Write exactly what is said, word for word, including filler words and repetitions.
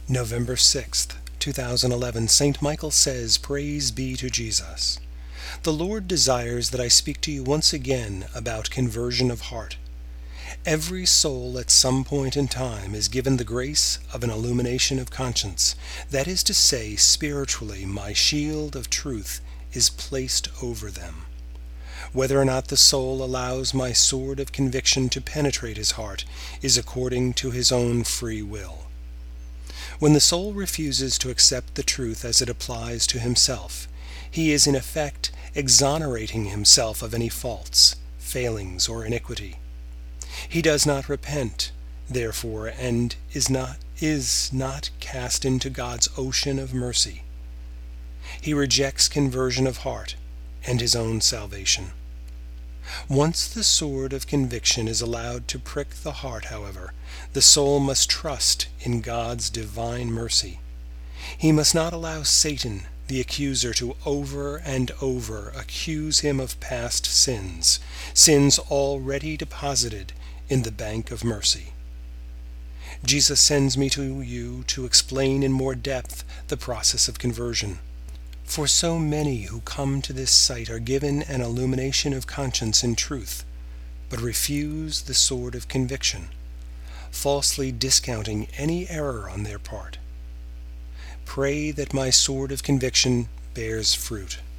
November sixth, two thousand eleven, Saint Michael says, "Praise be to Jesus." The Lord desires that I speak to you once again about conversion of heart. Every soul at some point in time is given the grace of an illumination of conscience. That is to say, spiritually, my shield of truth is placed over them. Whether or not the soul allows my sword of conviction to penetrate his heart is according to his own free will. When the soul refuses to accept the truth as it applies to himself, he is in effect exonerating himself of any faults, failings, or iniquity. He does not repent, therefore, and is not, is not cast into God's ocean of mercy. He rejects conversion of heart and his own salvation. Once the sword of conviction is allowed to prick the heart, however, the soul must trust in God's divine mercy. He must not allow Satan, the accuser, to over and over accuse him of past sins, sins already deposited in the bank of mercy. Jesus sends me to you to explain in more depth the process of conversion. For so many who come to this site are given an illumination of conscience in truth, but refuse the sword of conviction, falsely discounting any error on their part. Pray that my sword of conviction bears fruit.